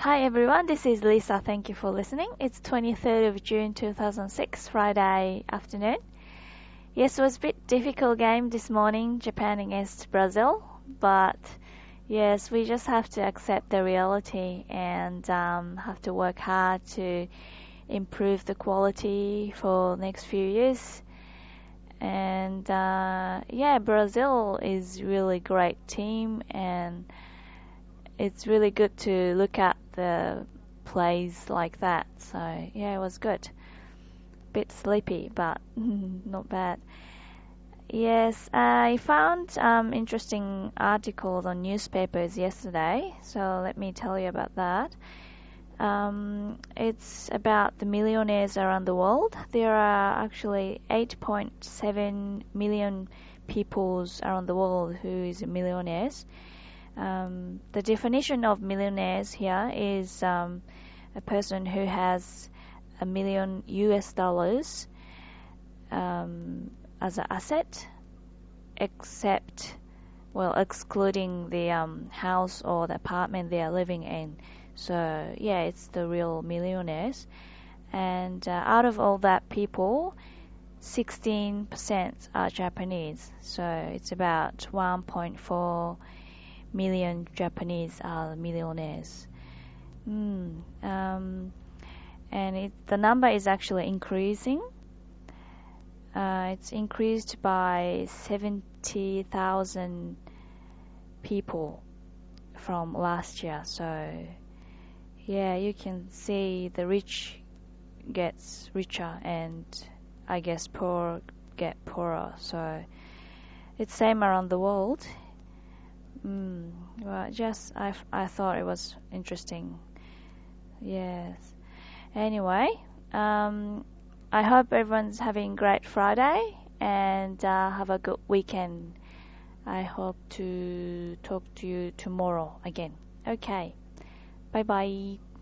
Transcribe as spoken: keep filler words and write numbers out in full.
Hi everyone, this is Lisa. Thank you for listening. It's twenty-third of June two thousand six, Friday afternoon. Yes, it was a bit difficult game this morning, Japan against Brazil, but yes, we just have to accept the reality and um, have to work hard to improve the quality for next few years. And uh, yeah, Brazil is really great team, and it's really good to look at the plays like that. So yeah, it was good. Bit sleepy, but not bad. Yes, I found um, interesting articles on newspapers yesterday. So let me tell you about that. Um, it's about the millionaires around the world. There are actually eight point seven million peoples around the world who is millionaires. Um, the definition of millionaires here is um, a person who has a million U S dollars um, as an asset, except, well, excluding the um, house or the apartment they are living in. So, yeah, it's the real millionaires. And uh, out of all that people, sixteen percent are Japanese. So it's about one point four million Japanese are millionaires. Mm, um, and it, the number is actually increasing. Uh, it's increased by seventy thousand people from last year. So, yeah, you can see the rich gets richer and I guess poor get poorer. So, it's same around the world. Mm, well, just I, I thought it was interesting. Yes. Anyway, um, I hope everyone's having great Friday and uh, have a good weekend. I hope to talk to you tomorrow again. Okay. Bye bye.